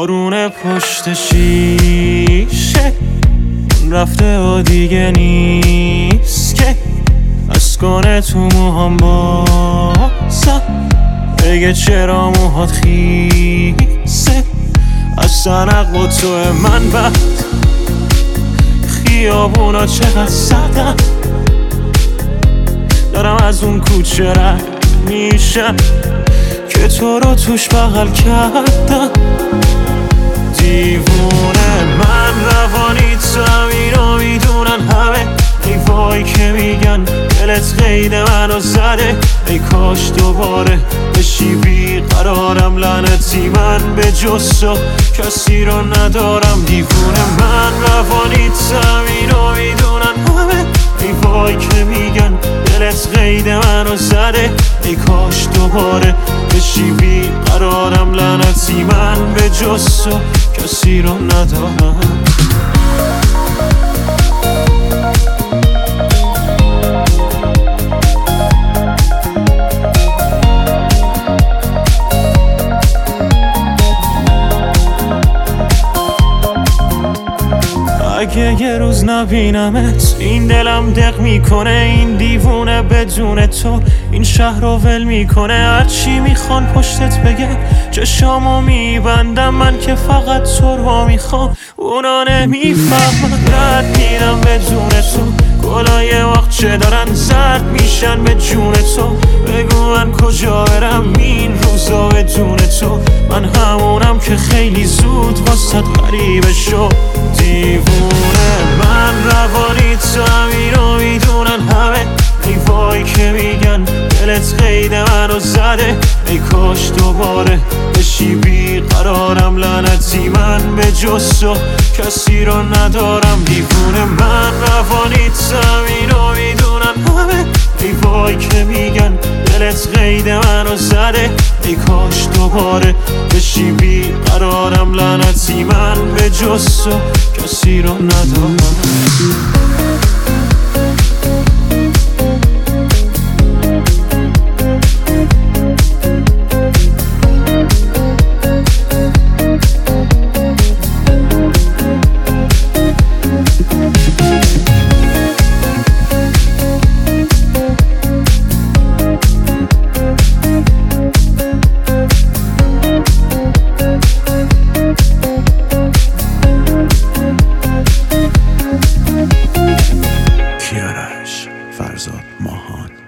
بارون پشت شیشه رفته و دیگه نیست که از کنه تو موهام بازم بگه چرا موهات خیسه از سنق و تو من بعد خیابونا چقدر سردم دارم از اون کوچه رد میشم که تو رو توش بغل کردم دیوونه من روانی تو اینو میدونن همه ای وای که میگن دلت قید منو زده ای کاش دوباره بشی بیقرارم لعنتی من به جز تو کسی رو ندارم دیوونه من روانی تو اینو میدونن همه ای وای که میگن دلت قید منو زده ای کاش دوباره بشی بیقرارم لعنتی من به جز تو کسی رو ندارم اگه یه روز نبینمت این دلم دق میکنه این دیوونه بدون تو این شهر رو ول میکنه هرچی میخوان پشتت بگه چشامو میبندم من که فقط تو رو میخوام اونا نمیفهمن رد میرم بدون تو گلای وقت چه دارن زرد میشن به جون تو بگو من کجا برم این روزا بدون تو من همونم که خیلی زود واسط غریبه شد دیوونه من روانی تو اینو میدونن همه ای وای که میگن دلت قید منو زده ای کاش دوباره بشی بیقرارم لعنتی من به جز تو کسی رو ندارم دیوونه من روانی تو اینو میدونن همه ای وای که میگن دلت قید منو زده ای کاش دوباره بشی بیقرارم لعنتی من به جز تو کسی رو ندارم فرزاد ماهان